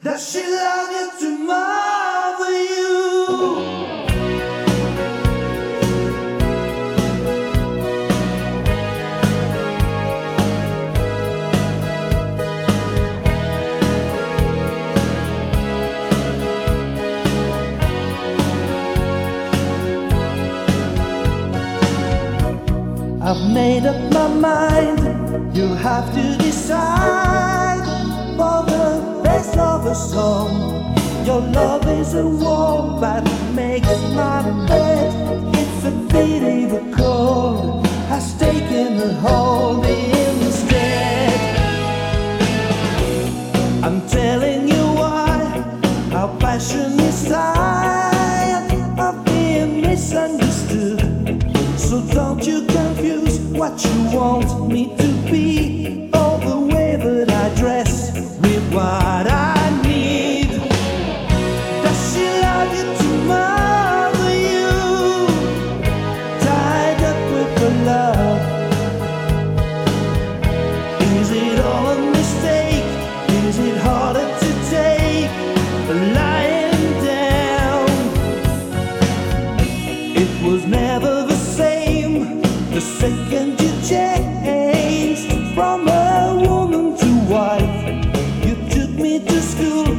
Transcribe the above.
Does she love you to mother you? I've made up my mind, you have to decide. For the best of us all, your love is a wall that makes my bed. It's a pity the cold has taken a hold instead. I'm telling you why, our passion is tired of being misunderstood. So don't you confuse what you want me to be, or the way that I dress with what I need. Does she love you to mother you? Tied up with the love. Is it all a mistake? Is it harder to take? Lying down, it was never the same the second you changed from a woman to wife. You took me to school